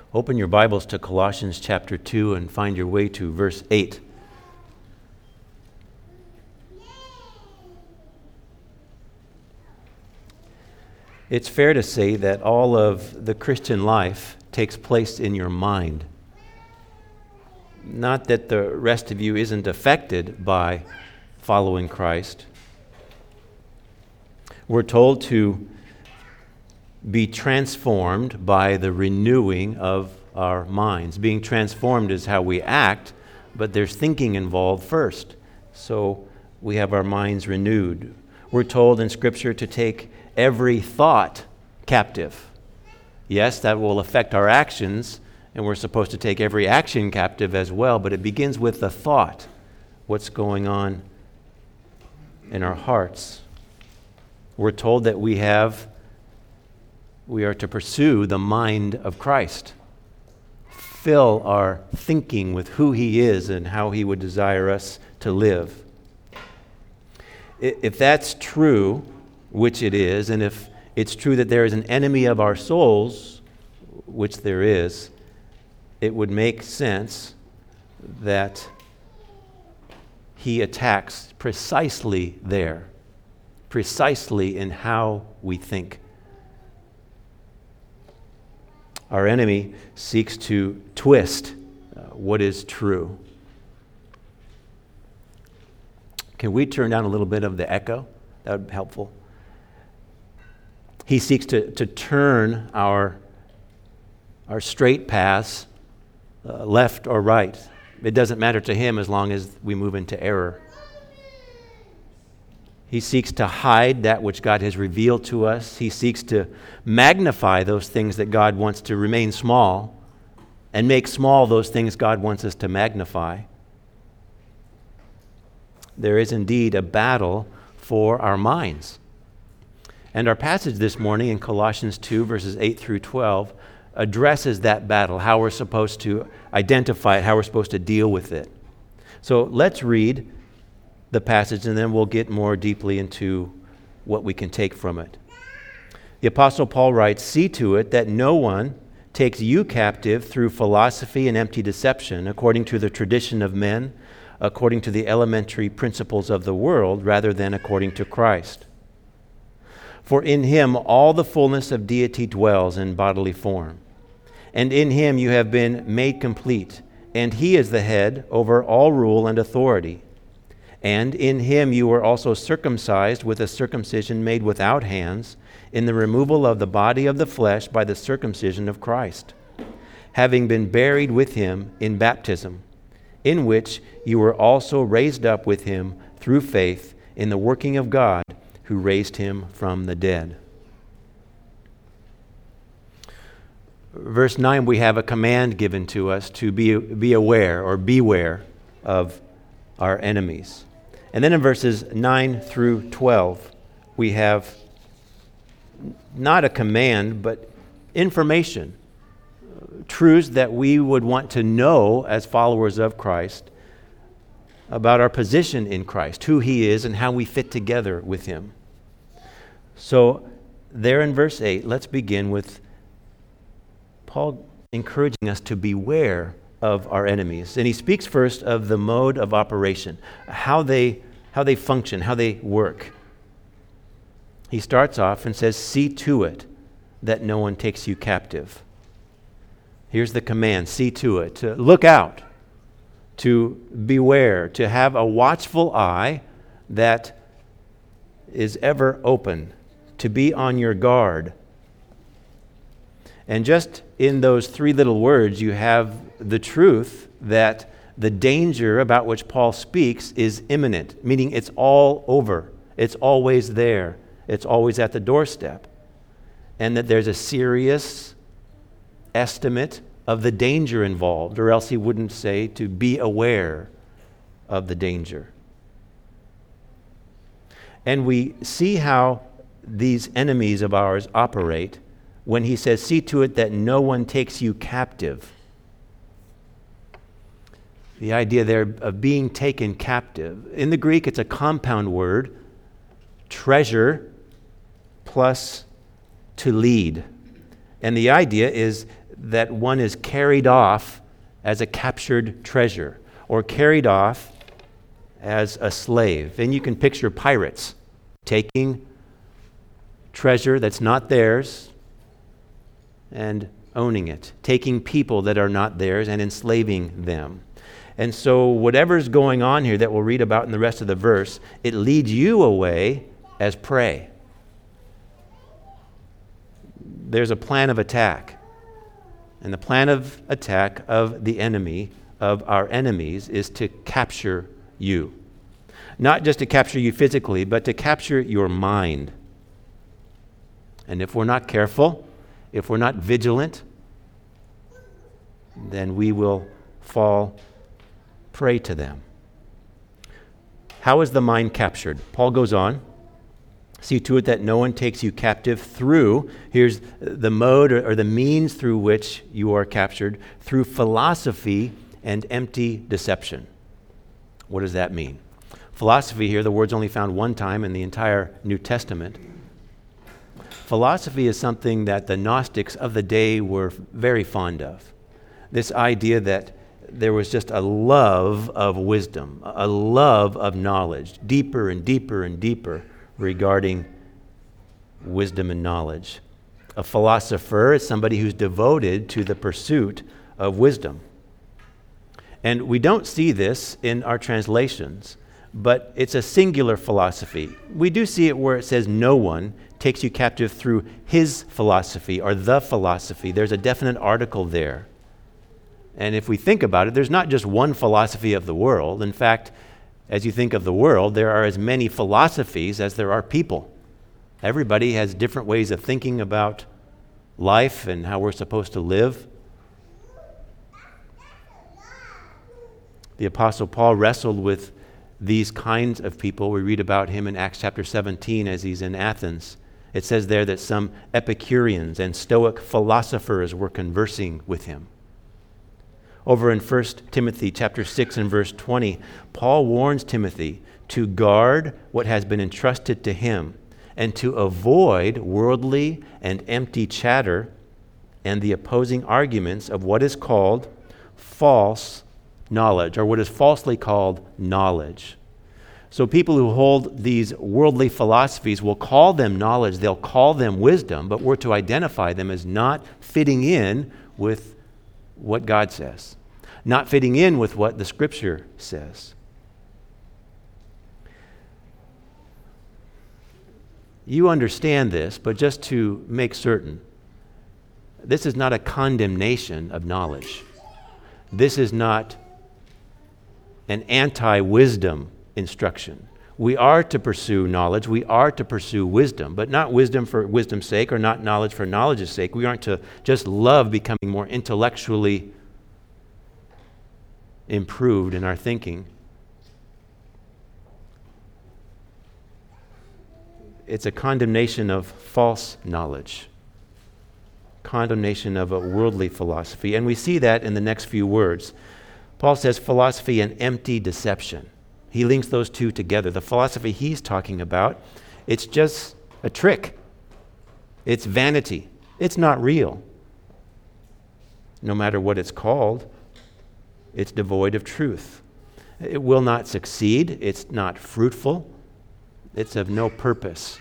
Open your Bibles to Colossians chapter 2 and find your way to verse 8. It's fair to say that all of the Christian life takes place in your mind. Not that the rest of you isn't affected by following Christ. We're told to be transformed by the renewing of our minds. Being transformed is how we act, but there's thinking involved first. So we have our minds renewed. We're told in Scripture to take every thought captive. Yes, that will affect our actions, and we're supposed to take every action captive as well, but it begins with the thought. What's going on in our hearts? We're told that we are to pursue the mind of Christ. Fill our thinking with who He is and how He would desire us to live. If that's true, which it is, and if it's true that there is an enemy of our souls, which there is, it would make sense that He attacks precisely there, precisely in how we think. Our enemy seeks to twist what is true. Can we turn down a little bit of the echo? That would be helpful. He seeks to turn our straight paths left or right. It doesn't matter to him as long as we move into error. He seeks to hide that which God has revealed to us. He seeks to magnify those things that God wants to remain small and make small those things God wants us to magnify. There is indeed a battle for our minds. And our passage this morning in Colossians 2, verses 8 through 12, addresses that battle, how we're supposed to identify it, how we're supposed to deal with it. So let's read the passage, and then we'll get more deeply into what we can take from it. The Apostle Paul writes, "See to it that no one takes you captive through philosophy and empty deception, according to the tradition of men, according to the elementary principles of the world, rather than according to Christ. For in Him all the fullness of deity dwells in bodily form. And in Him you have been made complete, and He is the head over all rule and authority. And in Him you were also circumcised with a circumcision made without hands, in the removal of the body of the flesh by the circumcision of Christ, having been buried with Him in baptism, in which you were also raised up with Him through faith in the working of God, who raised Him from the dead." Verse 9, we have a command given to us to be aware or beware of our enemies. And then in verses 9 through 12, we have not a command, but information, truths that we would want to know as followers of Christ about our position in Christ, who He is and how we fit together with Him. So there in verse 8, let's begin with Paul encouraging us to beware of our enemies. And he speaks first of the mode of operation, how they function, how they work. He starts off and says, "See to it that no one takes you captive." Here's the command, see to it, to look out, to beware, to have a watchful eye that is ever open, to be on your guard. And just in those three little words, you have the truth that the danger about which Paul speaks is imminent, meaning it's all over. It's always there. It's always at the doorstep. And that there's a serious estimate of the danger involved, or else he wouldn't say to be aware of the danger. And we see how these enemies of ours operate when he says, "See to it that no one takes you captive." The idea there of being taken captive. In the Greek, it's a compound word, treasure plus to lead. And the idea is that one is carried off as a captured treasure or carried off as a slave. And you can picture pirates taking treasure that's not theirs and owning it, taking people that are not theirs and enslaving them. And so whatever's going on here that we'll read about in the rest of the verse, it leads you away as prey. There's a plan of attack. And the plan of attack of the enemy, of our enemies, is to capture you. Not just to capture you physically, but to capture your mind. And if we're not careful, if we're not vigilant, then we will fall prey to them. How is the mind captured? Paul goes on. See to it that no one takes you captive through, here's the mode or the means through which you are captured, through philosophy and empty deception. What does that mean? Philosophy here, the word's only found one time in the entire New Testament. Philosophy is something that the Gnostics of the day were very fond of. This idea that there was just a love of wisdom, a love of knowledge, deeper and deeper and deeper regarding wisdom and knowledge. A philosopher is somebody who's devoted to the pursuit of wisdom. And we don't see this in our translations, but it's a singular philosophy. We do see it where it says no one takes you captive through his philosophy or the philosophy. There's a definite article there. And if we think about it, there's not just one philosophy of the world. In fact, as you think of the world, there are as many philosophies as there are people. Everybody has different ways of thinking about life and how we're supposed to live. The Apostle Paul wrestled with these kinds of people. We read about him in Acts chapter 17 as he's in Athens. It says there that some Epicureans and Stoic philosophers were conversing with him. Over in 1 Timothy chapter 6 and verse 20, Paul warns Timothy to guard what has been entrusted to him and to avoid worldly and empty chatter and the opposing arguments of what is called false knowledge, or what is falsely called knowledge. So people who hold these worldly philosophies will call them knowledge, they'll call them wisdom, but we're to identify them as not fitting in with what God says, not fitting in with what the Scripture says. You understand this, but just to make certain, this is not a condemnation of knowledge. This is not an anti-wisdom instruction. We are to pursue knowledge. We are to pursue wisdom, but not wisdom for wisdom's sake or not knowledge for knowledge's sake. We aren't to just love becoming more intellectually improved in our thinking. It's a condemnation of false knowledge, condemnation of a worldly philosophy. And we see that in the next few words. Paul says philosophy and empty deception. He links those two together. The philosophy he's talking about, it's just a trick. It's vanity. It's not real. No matter what it's called, it's devoid of truth. It will not succeed. It's not fruitful. It's of no purpose.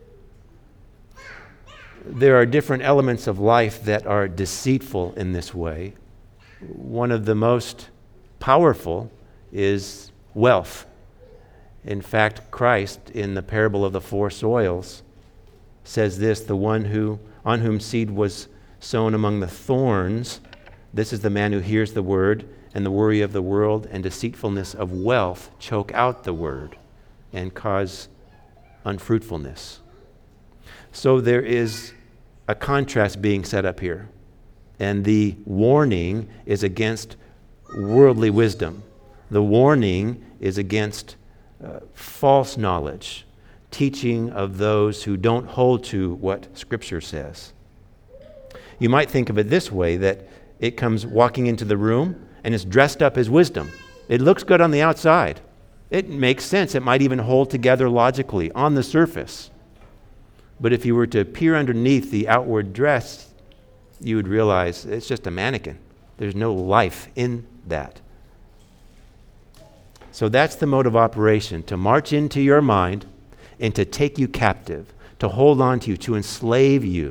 There are different elements of life that are deceitful in this way. One of the most powerful is wealth. In fact, Christ, in the parable of the 4 soils, says this: the one on whom seed was sown among the thorns, this is the man who hears the word, and the worry of the world and deceitfulness of wealth choke out the word and cause unfruitfulness. So there is a contrast being set up here. And the warning is against worldly wisdom. The warning is against false knowledge, teaching of those who don't hold to what Scripture says. You might think of it this way, that it comes walking into the room and is dressed up as wisdom. It looks good on the outside. It makes sense. It might even hold together logically on the surface. But if you were to peer underneath the outward dress, you would realize it's just a mannequin. There's no life in that. So that's the mode of operation, to march into your mind and to take you captive, to hold on to you, to enslave you.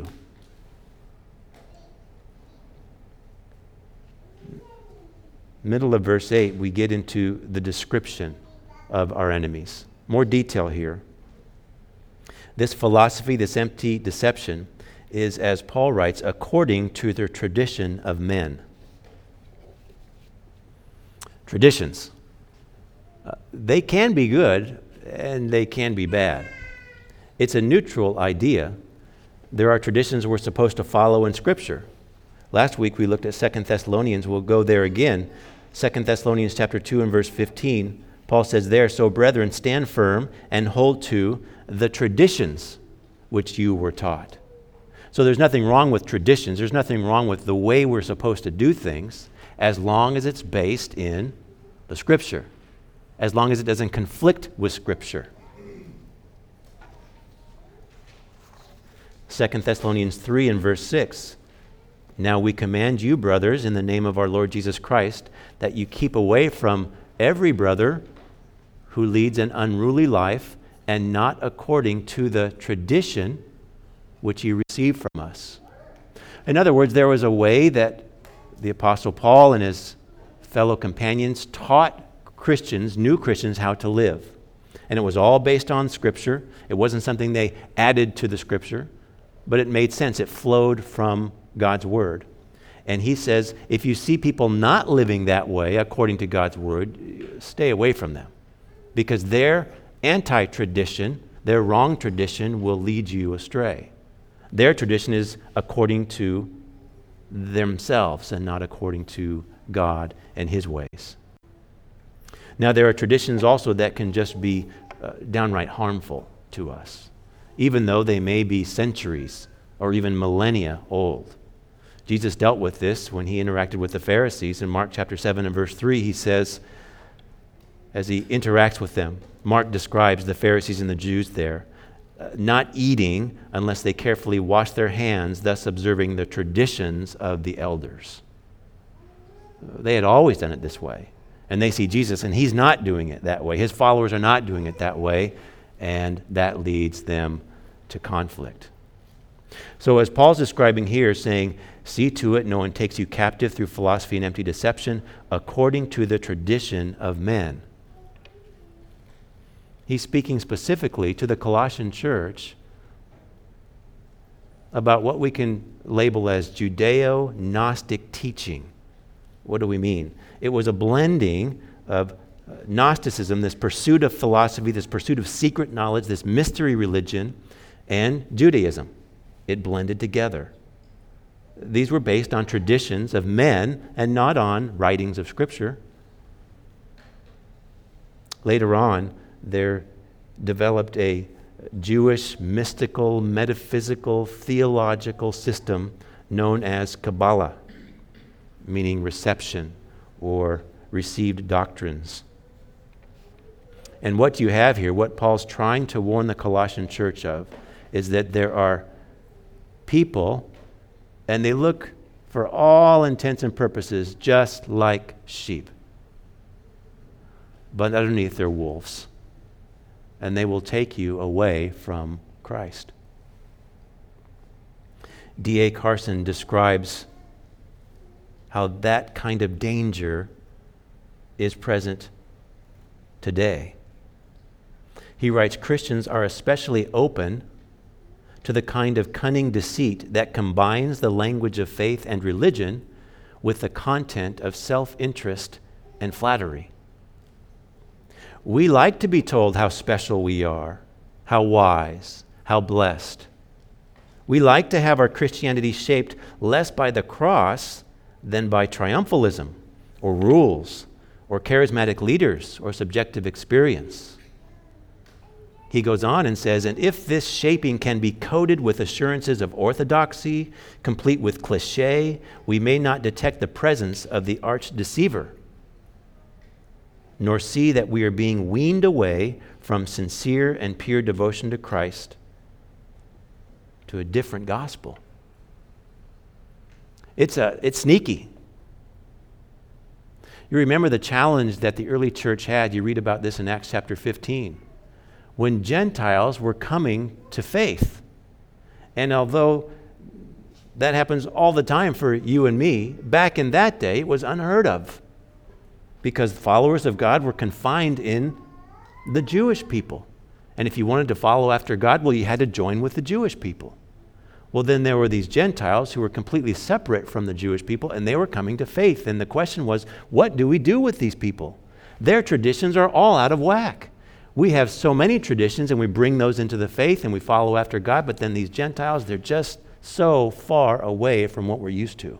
Middle of verse 8, we get into the description of our enemies. More detail here. This philosophy, this empty deception, is, as Paul writes, according to the tradition of men. Traditions. They can be good and they can be bad. It's a neutral idea. There are traditions we're supposed to follow in Scripture. Last week we looked at 2 Thessalonians. We'll go there again. 2 Thessalonians chapter 2 and verse 15. Paul says there, "So brethren, stand firm and hold to the traditions which you were taught." So there's nothing wrong with traditions. There's nothing wrong with the way we're supposed to do things, as long as it's based in the Scripture, as long as it doesn't conflict with Scripture. 2 Thessalonians 3 and verse 6. "Now we command you, brothers, in the name of our Lord Jesus Christ, that you keep away from every brother who leads an unruly life and not according to the tradition which you received from us." In other words, there was a way that the Apostle Paul and his fellow companions taught Christians, new Christians, how to live. And it was all based on Scripture. It wasn't something they added to the Scripture, but it made sense. It flowed from God's Word. And he says, if you see people not living that way according to God's Word, stay away from them. Because their anti-tradition, their wrong tradition, will lead you astray. Their tradition is according to themselves and not according to God and His ways. Now, there are traditions also that can just be downright harmful to us, even though they may be centuries or even millennia old. Jesus dealt with this when he interacted with the Pharisees. In Mark chapter 7 and verse 3, he says, as he interacts with them, Mark describes the Pharisees and the Jews there, not eating unless they carefully wash their hands, thus observing the traditions of the elders. They had always done it this way. And they see Jesus, and he's not doing it that way. His followers are not doing it that way, and that leads them to conflict. So as Paul's describing here, saying, see to it no one takes you captive through philosophy and empty deception, according to the tradition of men. He's speaking specifically to the Colossian church about what we can label as Judeo-Gnostic teaching. What do we mean? It was a blending of Gnosticism, this pursuit of philosophy, this pursuit of secret knowledge, this mystery religion, and Judaism. It blended together. These were based on traditions of men and not on writings of Scripture. Later on, there developed a Jewish mystical, metaphysical, theological system known as Kabbalah, meaning reception or received doctrines. And what you have here, what Paul's trying to warn the Colossian church of, is that there are people, and they look for all intents and purposes just like sheep. But underneath they're wolves. And they will take you away from Christ. D.A. Carson describes how that kind of danger is present today. He writes, Christians are especially open to the kind of cunning deceit that combines the language of faith and religion with the content of self-interest and flattery. We like to be told how special we are, how wise, how blessed. We like to have our Christianity shaped less by the cross than by triumphalism or rules or charismatic leaders or subjective experience. He goes on and says, and if this shaping can be coated with assurances of orthodoxy, complete with cliché, we may not detect the presence of the arch deceiver, nor see that we are being weaned away from sincere and pure devotion to Christ to a different gospel. It's sneaky. You remember the challenge that the early church had. You read about this in Acts chapter 15. When Gentiles were coming to faith. And although that happens all the time for you and me, back in that day it was unheard of. Because followers of God were confined in the Jewish people. And if you wanted to follow after God, well, you had to join with the Jewish people. Well, then there were these Gentiles who were completely separate from the Jewish people, and they were coming to faith. And the question was, what do we do with these people? Their traditions are all out of whack. We have so many traditions, and we bring those into the faith, and we follow after God, but then these Gentiles, they're just so far away from what we're used to.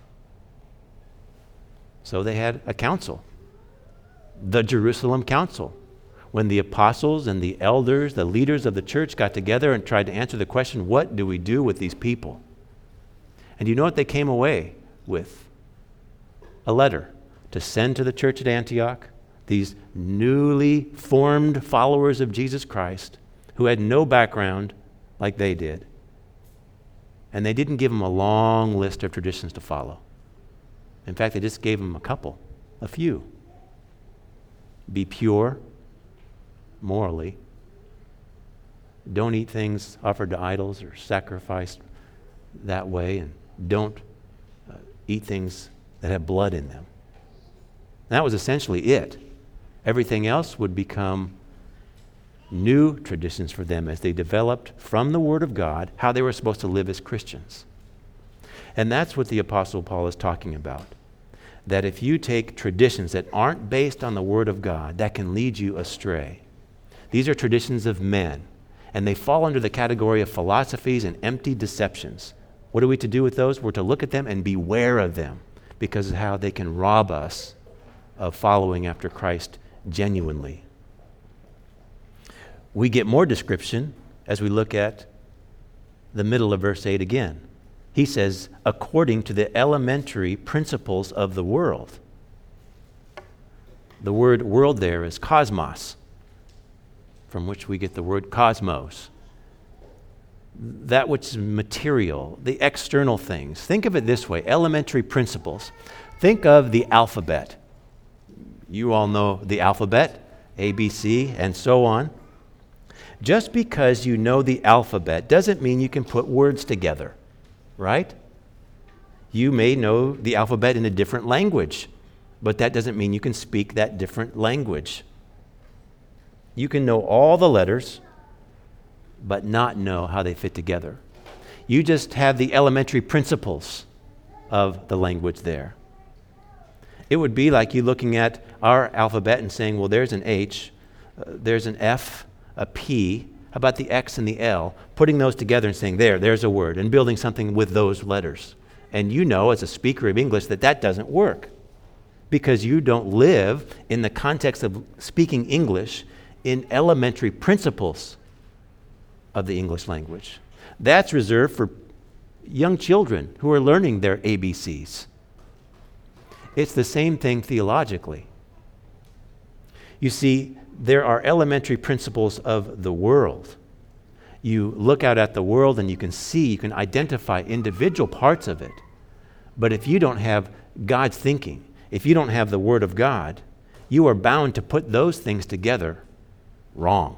So they had a council, the Jerusalem Council. When the apostles and the elders, the leaders of the church got together and tried to answer the question, what do we do with these people? And you know what they came away with? A letter to send to the church at Antioch, these newly formed followers of Jesus Christ who had no background like they did. And they didn't give them a long list of traditions to follow. In fact, they just gave them a few. Be pure morally. Don't eat things offered to idols or sacrificed that way, and don't eat things that have blood in them. That was essentially it. Everything else would become new traditions for them as they developed from the Word of God how they were supposed to live as Christians. And that's what the Apostle Paul is talking about. That if you take traditions that aren't based on the Word of God, that can lead you astray. These are traditions of men, and they fall under the category of philosophies and empty deceptions. What are we to do with those? We're to look at them and beware of them because of how they can rob us of following after Christ genuinely. We get more description as we look at the middle of verse 8 again. He says, according to the elementary principles of the world. The word world there is cosmos, from which we get the word cosmos. That which is material, the external things. Think of it this way, elementary principles. Think of the alphabet. You all know the alphabet, A, B, C, and so on. Just because you know the alphabet doesn't mean you can put words together, right? You may know the alphabet in a different language, but that doesn't mean you can speak that different language. You can know all the letters, but not know how they fit together. You just have the elementary principles of the language there. It would be like you looking at our alphabet and saying, well, there's an H, there's an F, a P, how about the X and the L? Putting those together and saying, there's a word, and building something with those letters. And you know, as a speaker of English, that doesn't work because you don't live in the context of speaking English in elementary principles of the English language. That's reserved for young children who are learning their ABCs. It's the same thing theologically. You see, there are elementary principles of the world. You look out at the world and you can see, you can identify individual parts of it. But if you don't have God's thinking, if you don't have the Word of God, you are bound to put those things together wrong.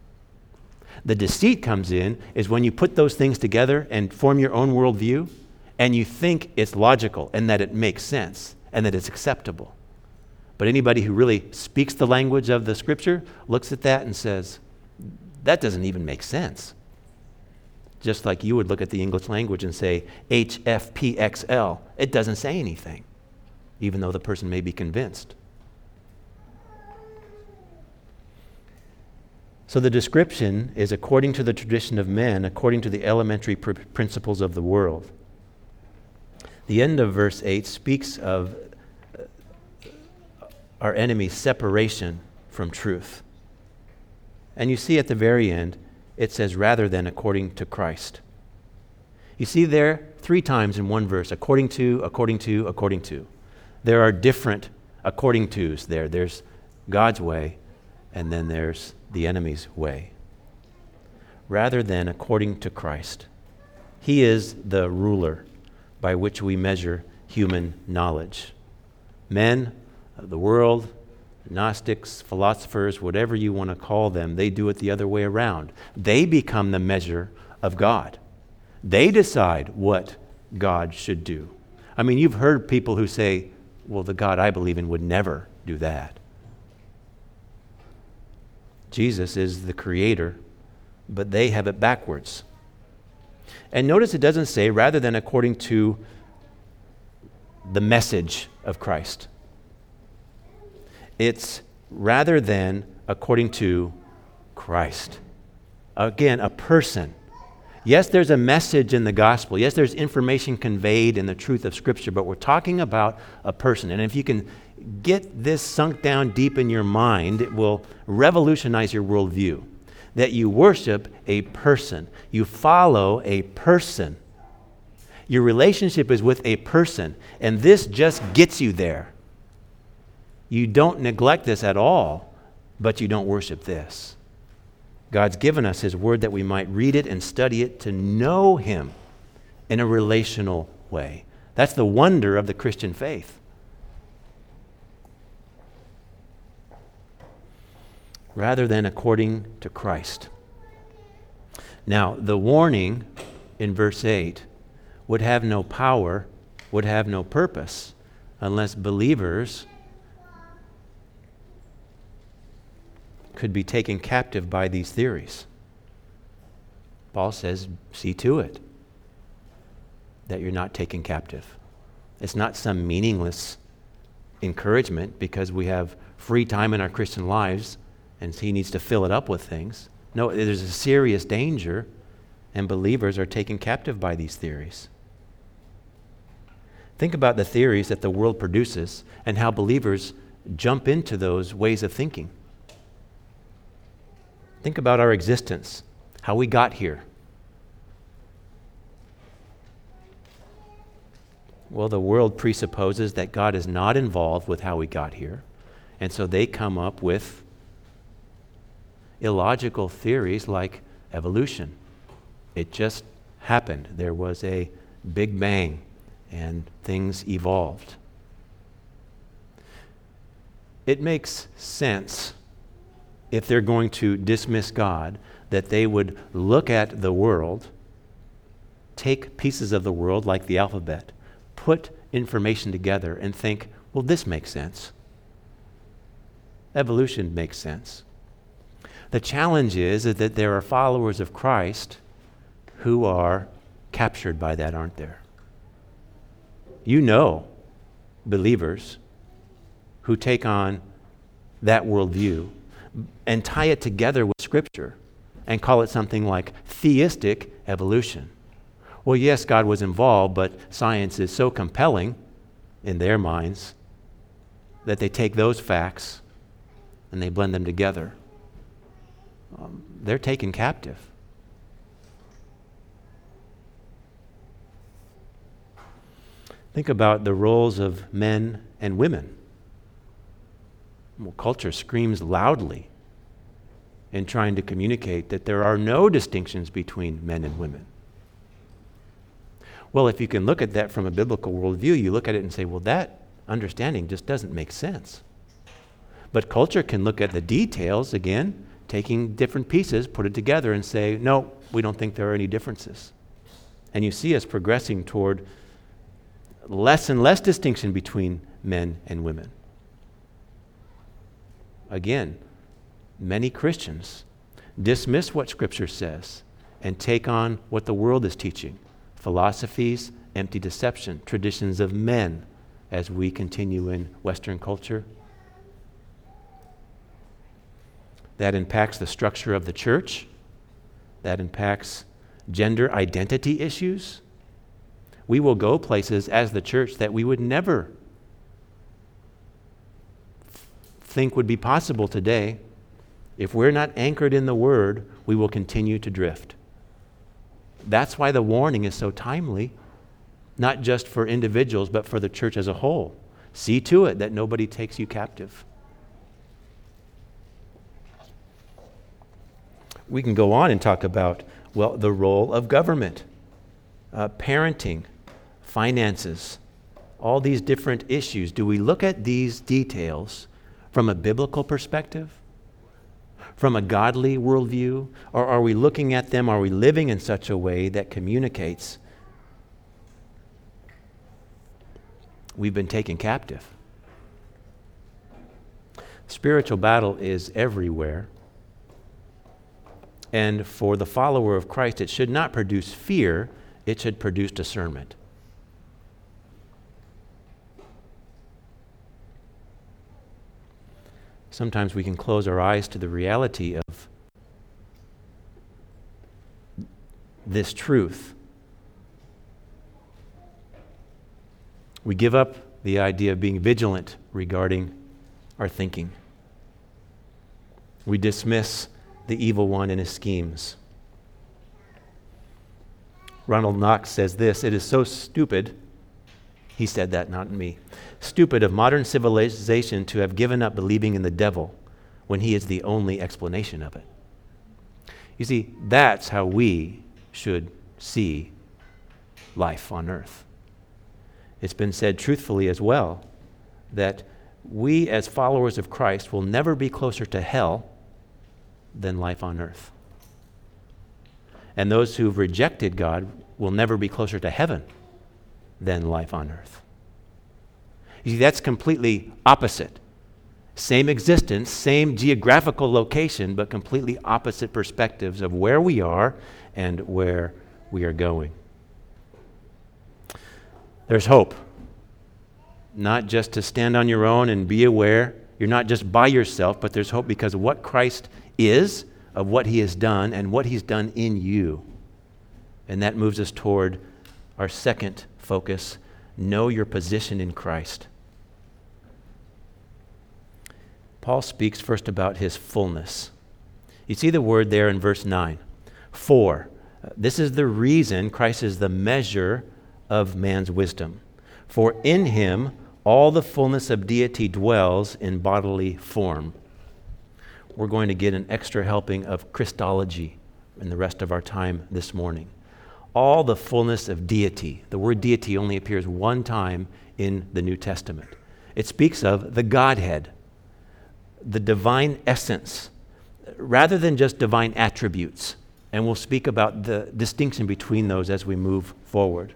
The deceit comes in is when you put those things together and form your own worldview and you think it's logical and that it makes sense and that it's acceptable. But anybody who really speaks the language of the Scripture looks at that and says, that doesn't even make sense. Just like you would look at the English language and say, HFPXL. It doesn't say anything, even though the person may be convinced. So the description is according to the tradition of men, according to the elementary principles of the world. The end of verse 8 speaks of our enemy's separation from truth. And you see at the very end, it says, rather than according to Christ. You see there 3 times in one verse, according to, according to, according to. There are different according to's there. There's God's way, and then there's the enemy's way. Rather than according to Christ. He is the ruler by which we measure human knowledge. Men of the world, Gnostics, philosophers, whatever you want to call them, they do it the other way around. They become the measure of God. They decide what God should do. I mean, you've heard people who say, well, the God I believe in would never do that. Jesus is the creator, but they have it backwards. And notice it doesn't say, rather than according to the message of Christ. It's rather than according to Christ. Again, a person. Yes, there's a message in the gospel. Yes, there's information conveyed in the truth of Scripture, but we're talking about a person. And if you can get this sunk down deep in your mind, it will revolutionize your worldview. That you worship a person. You follow a person. Your relationship is with a person, and this just gets you there. You don't neglect this at all, but you don't worship this. God's given us His Word that we might read it and study it to know Him in a relational way. That's the wonder of the Christian faith. Rather than according to Christ. Now, the warning in verse 8 would have no power, would have no purpose, unless believers could be taken captive by these theories. Paul says, see to it that you're not taken captive. It's not some meaningless encouragement because we have free time in our Christian lives and he needs to fill it up with things. No, there's a serious danger, and believers are taken captive by these theories. Think about the theories that the world produces and how believers jump into those ways of thinking. Think about our existence, how we got here. Well, the world presupposes that God is not involved with how we got here, and so they come up with illogical theories like evolution. It just happened. There was a big bang, and things evolved. It makes sense, if they're going to dismiss God, that they would look at the world, take pieces of the world like the alphabet, put information together and think, well, this makes sense. Evolution makes sense. The challenge is that there are followers of Christ who are captured by that, aren't there? You know believers who take on that worldview and tie it together with Scripture and call it something like theistic evolution. Well, yes, God was involved, but science is so compelling in their minds that they take those facts and they blend them together. They're taken captive. Think about the roles of men and women. Well, culture screams loudly in trying to communicate that there are no distinctions between men and women. Well, if you can look at that from a biblical worldview, you look at it and say, well, that understanding just doesn't make sense. But culture can look at the details, again, taking different pieces, put it together and say, no, we don't think there are any differences. And you see us progressing toward less and less distinction between men and women. Again, many Christians dismiss what Scripture says and take on what the world is teaching. Philosophies, empty deception, traditions of men as we continue in Western culture. That impacts the structure of the church. That impacts gender identity issues. We will go places as the church that we would never think would be possible today. If we're not anchored in the Word, we will continue to drift. That's why the warning is so timely, not just for individuals, but for the church as a whole. See to it that nobody takes you captive. We can go on and talk about, well, the role of government, parenting, finances, all these different issues, do we look at these details from a biblical perspective, from a godly worldview, or are we looking at them, are we living in such a way that communicates we've been taken captive? Spiritual battle is everywhere. And for the follower of Christ, it should not produce fear, it should produce discernment. Sometimes we can close our eyes to the reality of this truth. We give up the idea of being vigilant regarding our thinking. We dismiss the evil one and his schemes. Ronald Knox says this, "It is so stupid," he said that, not me, "stupid of modern civilization to have given up believing in the devil when he is the only explanation of it." You see, that's how we should see life on earth. It's been said truthfully as well that we as followers of Christ will never be closer to hell than life on earth. And those who've rejected God will never be closer to heaven than life on earth. You see, that's completely opposite. Same existence, same geographical location, but completely opposite perspectives of where we are and where we are going. There's hope. Not just to stand on your own and be aware. You're not just by yourself, but there's hope because of what Christ is, of what he has done, and what he's done in you. And that moves us toward our second focus, know your position in Christ. Paul speaks first about his fullness. You see the word there in verse 9. For. This is the reason Christ is the measure of man's wisdom. For in him all the fullness of deity dwells in bodily form. We're going to get an extra helping of Christology in the rest of our time this morning. All the fullness of deity. The word deity only appears one time in the New Testament. It speaks of the Godhead, the divine essence, rather than just divine attributes. And we'll speak about the distinction between those as we move forward.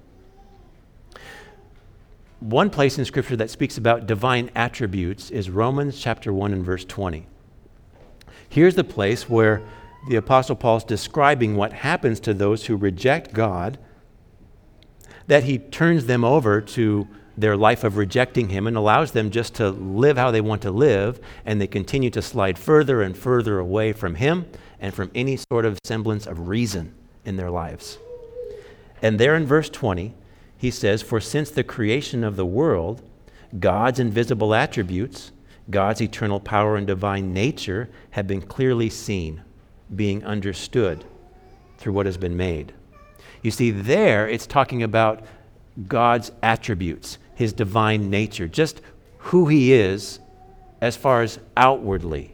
One place in Scripture that speaks about divine attributes is Romans chapter 1 and verse 20. Here's the place where the Apostle Paul is describing what happens to those who reject God, that he turns them over to their life of rejecting him and allows them just to live how they want to live, and they continue to slide further and further away from him and from any sort of semblance of reason in their lives. And there in verse 20, he says, "For since the creation of the world, God's invisible attributes, God's eternal power and divine nature have been clearly seen, being understood through what has been made." You see, there it's talking about God's attributes, his divine nature, just who he is as far as outwardly.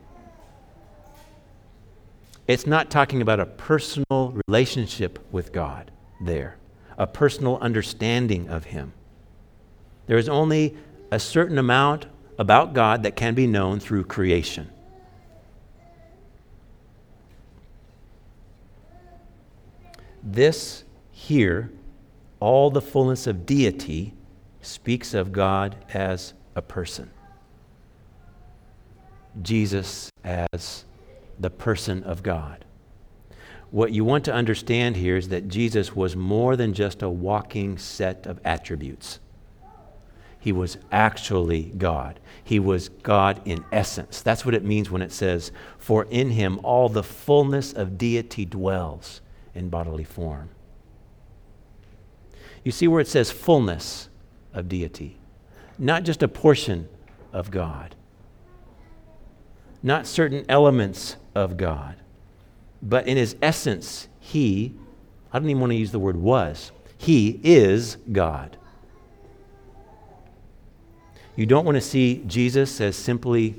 It's not talking about a personal relationship with God there, a personal understanding of him. There is only a certain amount about God that can be known through creation. This here, all the fullness of deity, speaks of God as a person. Jesus as the person of God. What you want to understand here is that Jesus was more than just a walking set of attributes. He was actually God. He was God in essence. That's what it means when it says, "For in him all the fullness of deity dwells in bodily form." You see where it says fullness of deity, not just a portion of God, not certain elements of God, but in his essence, he, I don't even want to use the word was, he is God. You don't want to see Jesus as simply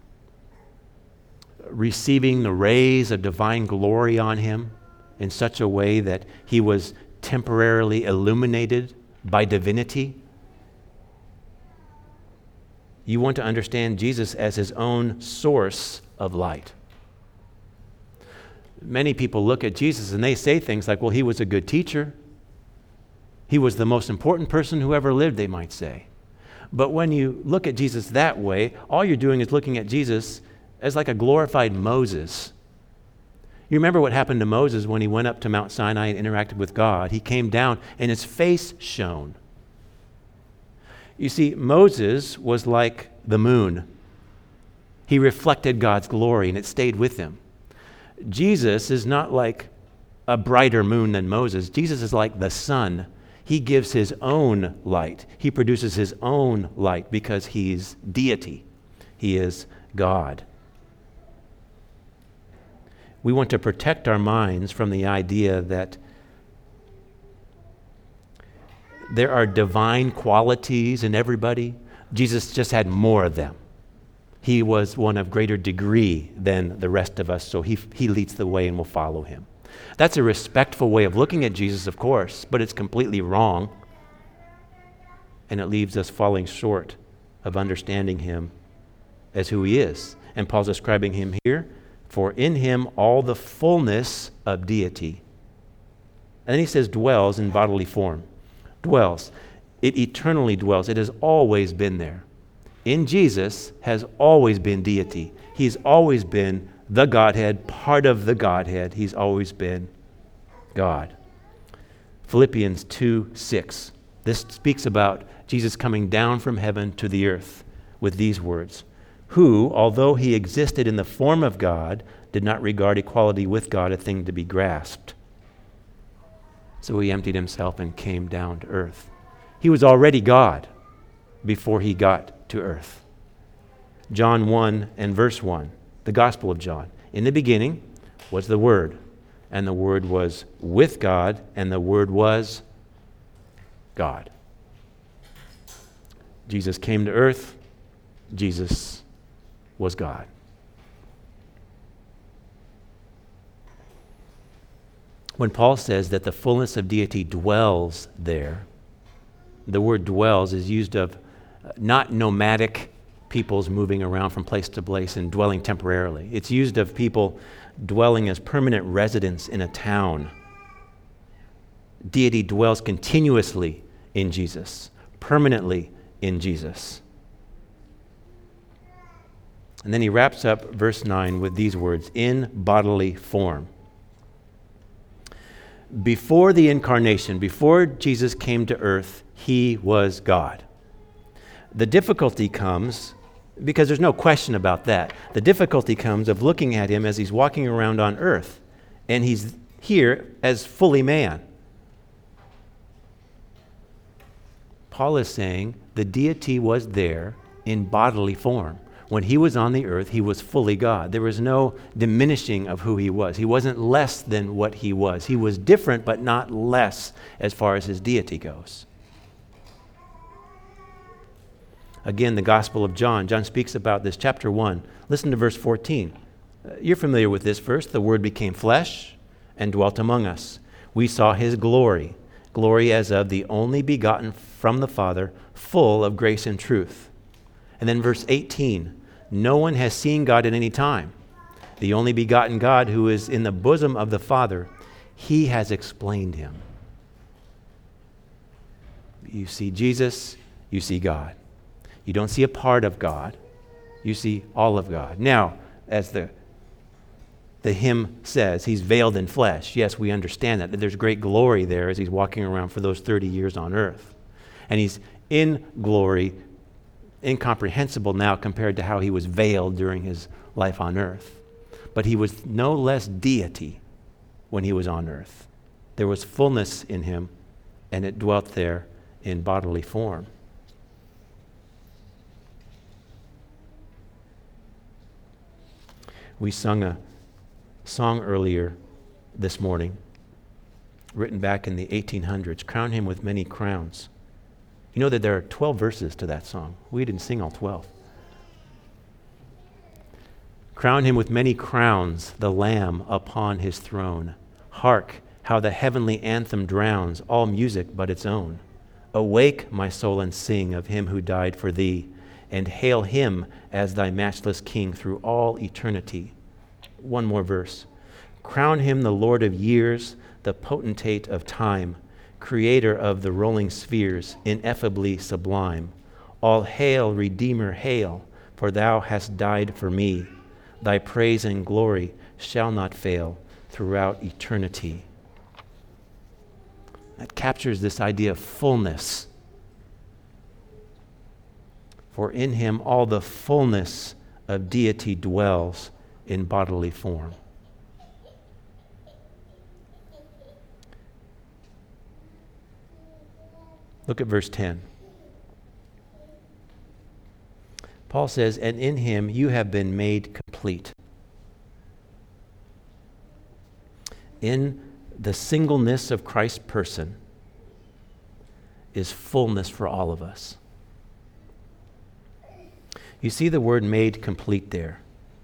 receiving the rays of divine glory on him in such a way that he was temporarily illuminated by divinity. You want to understand Jesus as his own source of light. Many people look at Jesus and they say things like, well, he was a good teacher. He was the most important person who ever lived, they might say. But when you look at Jesus that way, all you're doing is looking at Jesus as like a glorified Moses. You remember what happened to Moses when he went up to Mount Sinai and interacted with God. He came down and his face shone. You see, Moses was like the moon. He reflected God's glory and it stayed with him. Jesus is not like a brighter moon than Moses. Jesus is like the sun. He gives his own light. He produces his own light because he's deity. He is God. We want to protect our minds from the idea that there are divine qualities in everybody. Jesus just had more of them. He was one of greater degree than the rest of us, so he leads the way and we'll follow him. That's a respectful way of looking at Jesus, of course, but it's completely wrong. And it leaves us falling short of understanding him as who he is. And Paul's describing him here, for in him all the fullness of deity. And then he says dwells in bodily form. Dwells. It eternally dwells. It has always been there. In Jesus has always been deity. He's always been the Godhead, part of the Godhead. He's always been God. Philippians 2:6. This speaks about Jesus coming down from heaven to the earth with these words, who, although he existed in the form of God, did not regard equality with God a thing to be grasped. So he emptied himself and came down to earth. He was already God before he got to earth. John 1 and verse 1, the Gospel of John. In the beginning was the Word, and the Word was with God, and the Word was God. Jesus came to earth. Jesus was God. When Paul says that the fullness of deity dwells there, the word dwells is used of not nomadic peoples moving around from place to place and dwelling temporarily. It's used of people dwelling as permanent residents in a town. Deity dwells continuously in Jesus, permanently in Jesus. And then he wraps up verse 9 with these words, in bodily form. Before the incarnation, before Jesus came to earth, he was God. The difficulty comes, because there's no question about that, the difficulty comes of looking at him as he's walking around on earth, and he's here as fully man. Paul is saying the deity was there in bodily form. When he was on the earth, he was fully God. There was no diminishing of who he was. He wasn't less than what he was. He was different, but not less as far as his deity goes. Again, the Gospel of John. John speaks about this, chapter 1. Listen to verse 14. You're familiar with this verse. The Word became flesh and dwelt among us. We saw his glory, glory as of the only begotten from the Father, full of grace and truth. And then verse 18, no one has seen God at any time. The only begotten God who is in the bosom of the Father, he has explained him. You see Jesus, you see God. You don't see a part of God, you see all of God. Now, as the hymn says, he's veiled in flesh. Yes, we understand that there's great glory there as he's walking around for those 30 years on earth. And he's in glory, incomprehensible now compared to how he was veiled during his life on earth. But he was no less deity when he was on earth. There was fullness in him, and it dwelt there in bodily form. We sung a song earlier this morning, written back in the 1800s, Crown Him with Many Crowns. You know that there are 12 verses to that song. We didn't sing all 12. Crown him with many crowns, the Lamb upon his throne. Hark, how the heavenly anthem drowns all music but its own. Awake, my soul, and sing of him who died for thee, and hail him as thy matchless King through all eternity. One more verse. Crown him the Lord of years, the potentate of time, creator of the rolling spheres, ineffably sublime. All hail, Redeemer, hail, for thou hast died for me. Thy praise and glory shall not fail throughout eternity. That captures this idea of fullness. For in him all the fullness of deity dwells in bodily form. Look at verse 10. Paul says, and in him you have been made complete. In the singleness of Christ's person is fullness for all of us. You see the word made complete there.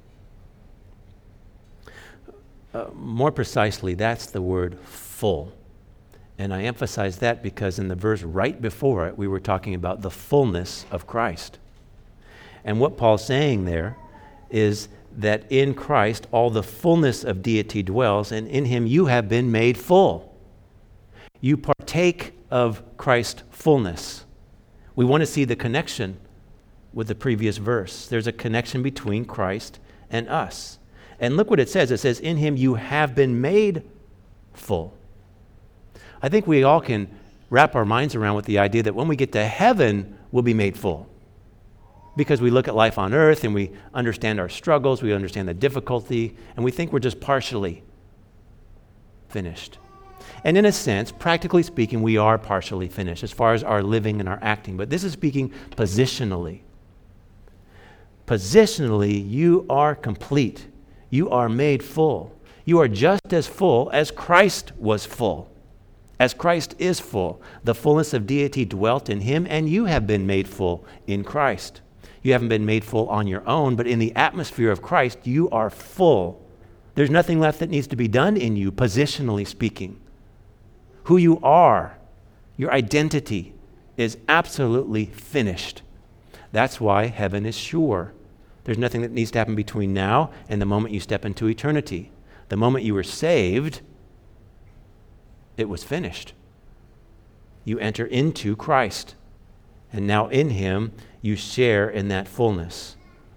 More precisely, that's the word full. And I emphasize that because in the verse right before it, we were talking about the fullness of Christ. And what Paul's saying there is that in Christ all the fullness of deity dwells, and in him you have been made full. You partake of Christ's fullness. We want to see the connection with the previous verse. There's a connection between Christ and us. And look what it says. It says, in him you have been made full. I think we all can wrap our minds around with the idea that when we get to heaven, we'll be made full. Because we look at life on earth and we understand our struggles, we understand the difficulty, and we think we're just partially finished. And in a sense, practically speaking, we are partially finished as far as our living and our acting. But this is speaking positionally. Positionally, you are complete. You are made full. You are just as full as Christ was full. As Christ is full. The fullness of deity dwelt in him, and you have been made full in Christ. You haven't been made full on your own, but in the atmosphere of Christ, you are full. There's nothing left that needs to be done in you, positionally speaking. Who you are, your identity, is absolutely finished. That's why heaven is sure. There's nothing that needs to happen between now and the moment you step into eternity. The moment you were saved, it was finished. You enter into Christ, and now in him, you share in that fullness.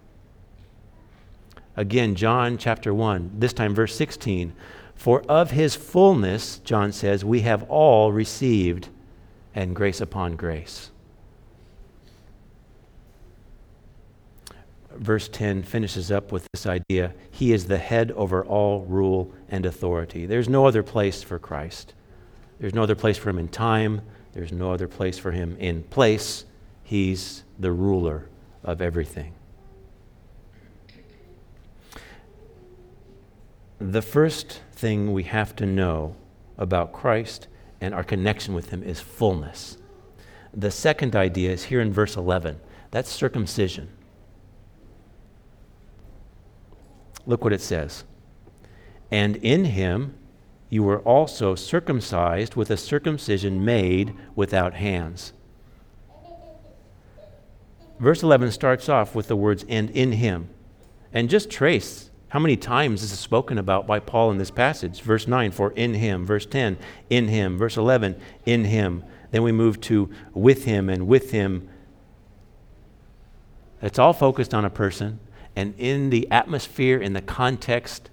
Again, John chapter 1, this time verse 16. For of his fullness, John says, we have all received, and grace upon grace. Verse 10 finishes up with this idea. He is the head over all rule and authority. There's no other place for Christ. There's no other place for him in time. There's no other place for him in place. He's the ruler of everything. The first thing we have to know about Christ and our connection with him is fullness. The second idea is here in verse 11. That's circumcision. Look what it says. And in him you were also circumcised with a circumcision made without hands. Verse 11 starts off with the words, and in him. And just trace how many times this is spoken about by Paul in this passage. Verse 9, for in him. Verse 10, in him. Verse 11, in him. Then we move to with him and with him. It's all focused on a person. And in the atmosphere, in the context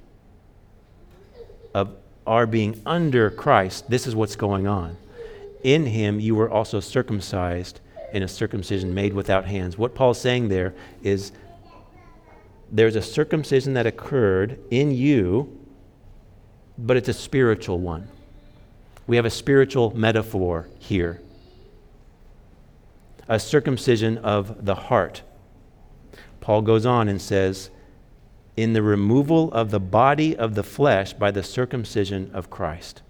of our being under Christ, this is what's going on. In him you were also circumcised in a circumcision made without hands. What Paul's saying there is there's a circumcision that occurred in you, but it's a spiritual one. We have a spiritual metaphor here. A circumcision of the heart. Paul goes on and says, in the removal of the body of the flesh by the circumcision of Christ.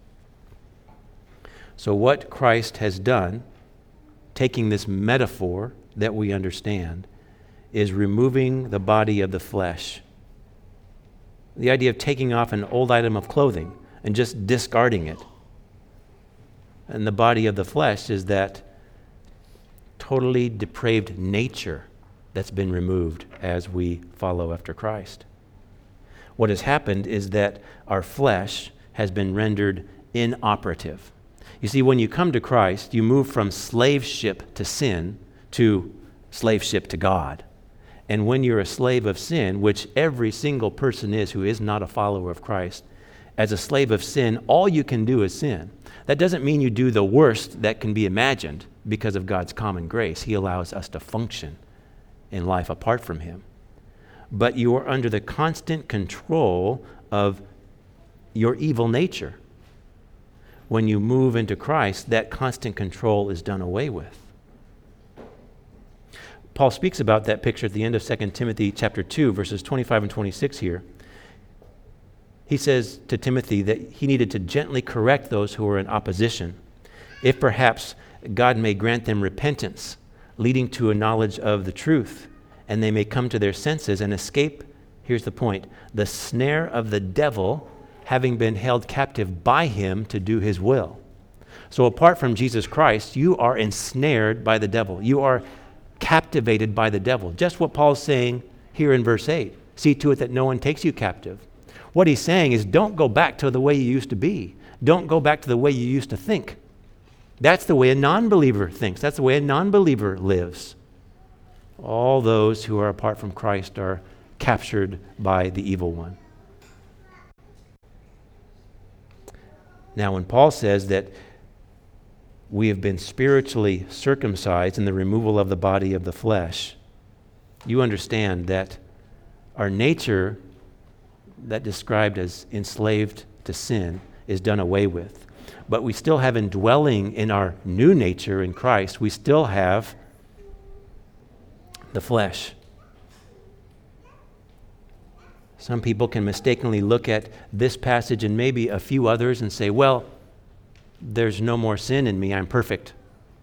So what Christ has done, taking this metaphor that we understand, is removing the body of the flesh. The idea of taking off an old item of clothing and just discarding it. And the body of the flesh is that totally depraved nature that's been removed as we follow after Christ. What has happened is that our flesh has been rendered inoperative. You see, when you come to Christ, you move from slaveship to sin to slaveship to God. And when you're a slave of sin, which every single person is who is not a follower of Christ, as a slave of sin, all you can do is sin. That doesn't mean you do the worst that can be imagined because of God's common grace. He allows us to function in life apart from Him. But you are under the constant control of your evil nature. When you move into Christ, that constant control is done away with. Paul speaks about that picture at the end of 2 Timothy chapter 2, verses 25 and 26 here. He says to Timothy that he needed to gently correct those who were in opposition, if perhaps God may grant them repentance, leading to a knowledge of the truth, and they may come to their senses and escape, here's the point, the snare of the devil, having been held captive by him to do his will. So apart from Jesus Christ, you are ensnared by the devil. You are captivated by the devil. Just what Paul's saying here in verse 8. See to it that no one takes you captive. What he's saying is don't go back to the way you used to be. Don't go back to the way you used to think. That's the way a non-believer thinks. That's the way a non-believer lives. All those who are apart from Christ are captured by the evil one. Now, when Paul says that we have been spiritually circumcised in the removal of the body of the flesh, you understand that our nature, that described as enslaved to sin, is done away with. But we still have indwelling in our new nature in Christ, we still have the flesh. Some people can mistakenly look at this passage and maybe a few others and say, well, there's no more sin in me, I'm perfect.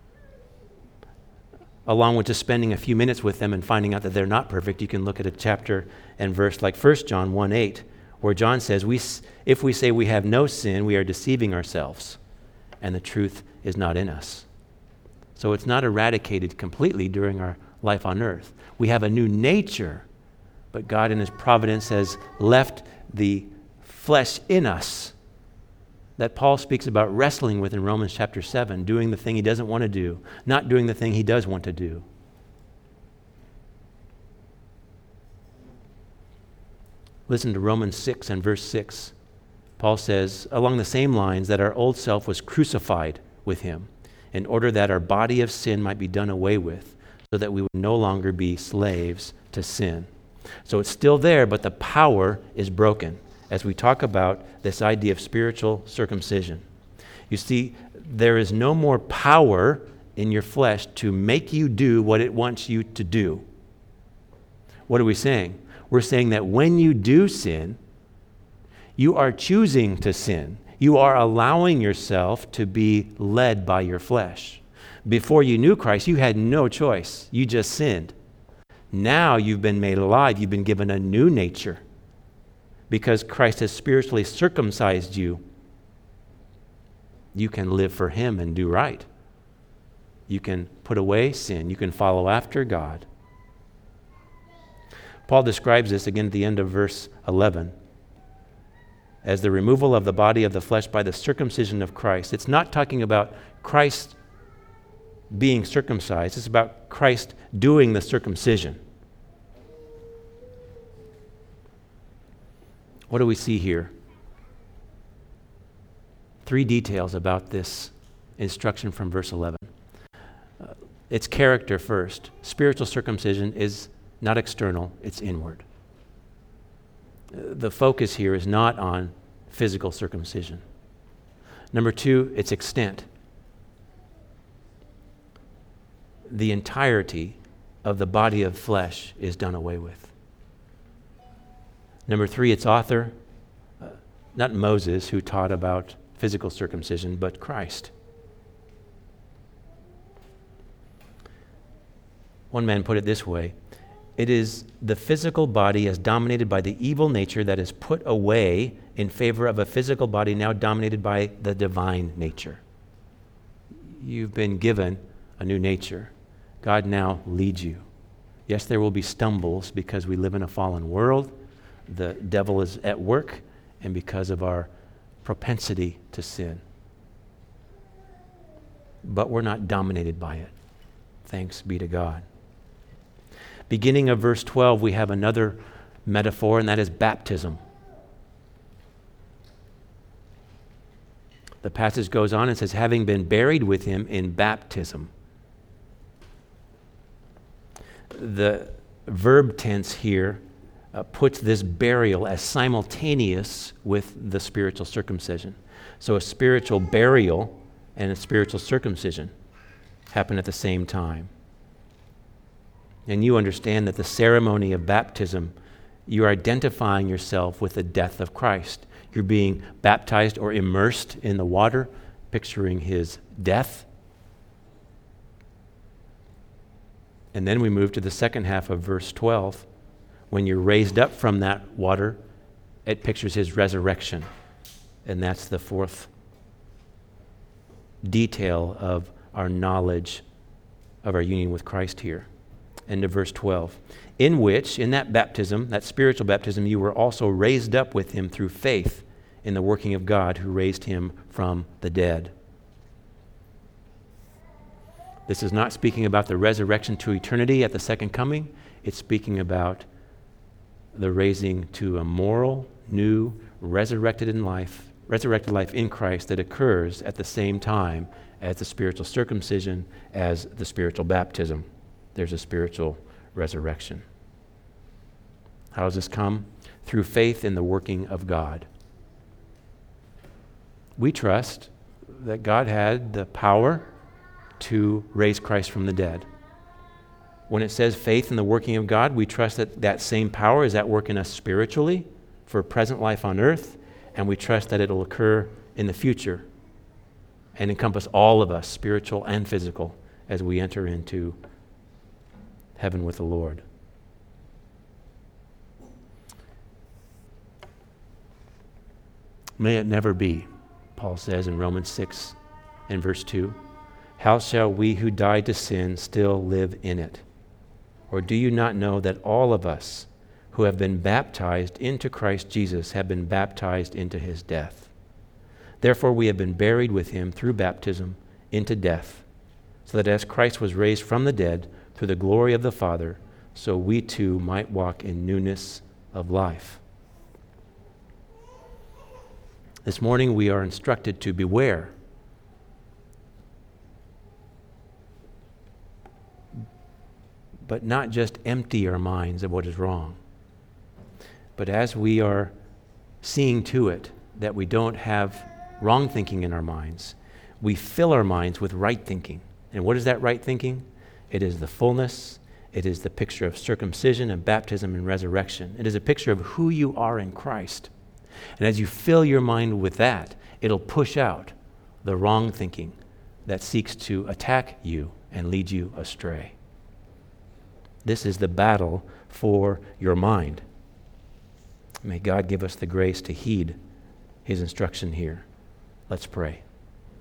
Along with just spending a few minutes with them and finding out that they're not perfect, you can look at a chapter and verse like 1 John 1:8, where John says, if we say we have no sin, we are deceiving ourselves, and the truth is not in us. So it's not eradicated completely during our life on earth. We have a new nature, but God in His providence has left the flesh in us that Paul speaks about wrestling with in Romans chapter 7, doing the thing he doesn't want to do, not doing the thing he does want to do. Listen to Romans 6 and verse 6. Paul says, along the same lines, that our old self was crucified with Him in order that our body of sin might be done away with, so that we would no longer be slaves to sin. So it's still there, but the power is broken as we talk about this idea of spiritual circumcision. You see, there is no more power in your flesh to make you do what it wants you to do. What are we saying? We're saying that when you do sin, you are choosing to sin. You are allowing yourself to be led by your flesh. Before you knew Christ, you had no choice. You just sinned. Now you've been made alive. You've been given a new nature. Because Christ has spiritually circumcised you, you can live for Him and do right. You can put away sin. You can follow after God. Paul describes this again at the end of verse 11 as the removal of the body of the flesh by the circumcision of Christ. It's not talking about Christ being circumcised. It's about Christ doing the circumcision. What do we see here? 3 details about this instruction from verse 11. Its character first. Spiritual circumcision is not external, it's inward. The focus here is not on physical circumcision. Number 2, its extent. The entirety of the body of flesh is done away with. Number 3, its author, not Moses, who taught about physical circumcision, but Christ. One man put it this way: it is the physical body as dominated by the evil nature that is put away in favor of a physical body now dominated by the divine nature. you've been given a new nature. God now leads you. Yes, there will be stumbles because we live in a fallen world. The devil is at work, and because of our propensity to sin. But we're not dominated by it. Thanks be to God. Beginning of verse 12, we have another metaphor, and that is baptism. The passage goes on and says, having been buried with him in baptism. The verb tense here puts this burial as simultaneous with the spiritual circumcision. So a spiritual burial and a spiritual circumcision happen at the same time. And you understand that the ceremony of baptism, you're identifying yourself with the death of Christ. You're being baptized or immersed in the water, picturing his death. And then we move to the second half of verse 12. When you're raised up from that water, it pictures his resurrection. And that's the fourth detail of our knowledge of our union with Christ here. End of verse 12. In which, in that baptism, that spiritual baptism, you were also raised up with him through faith in the working of God who raised him from the dead. This is not speaking about the resurrection to eternity at the second coming. It's speaking about the raising to a moral, new, resurrected life in Christ that occurs at the same time as the spiritual circumcision, as the spiritual baptism. There's a spiritual resurrection. How does this come? Through faith in the working of God. We trust that God had the power to raise Christ from the dead. When it says faith in the working of God, we trust that that same power is at work in us spiritually for present life on earth, and we trust that it'll occur in the future and encompass all of us, spiritual and physical, as we enter into heaven with the Lord. May it never be, Paul says in Romans 6 and verse 2, how shall we who died to sin still live in it? Or do you not know that all of us who have been baptized into Christ Jesus have been baptized into his death? Therefore we have been buried with him through baptism into death, so that as Christ was raised from the dead through the glory of the Father, so we too might walk in newness of life. This morning we are instructed to beware. But not just empty our minds of what is wrong. But as we are seeing to it that we don't have wrong thinking in our minds, we fill our minds with right thinking. And what is that right thinking? It is the fullness. It is the picture of circumcision and baptism and resurrection. It is a picture of who you are in Christ. And as you fill your mind with that, it'll push out the wrong thinking that seeks to attack you and lead you astray. This is the battle for your mind. May God give us the grace to heed his instruction here. Let's pray.